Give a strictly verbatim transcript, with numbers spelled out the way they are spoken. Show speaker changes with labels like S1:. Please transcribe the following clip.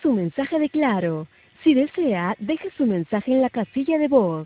S1: su mensaje de Claro. Si desea, deje su mensaje en la casilla de voz.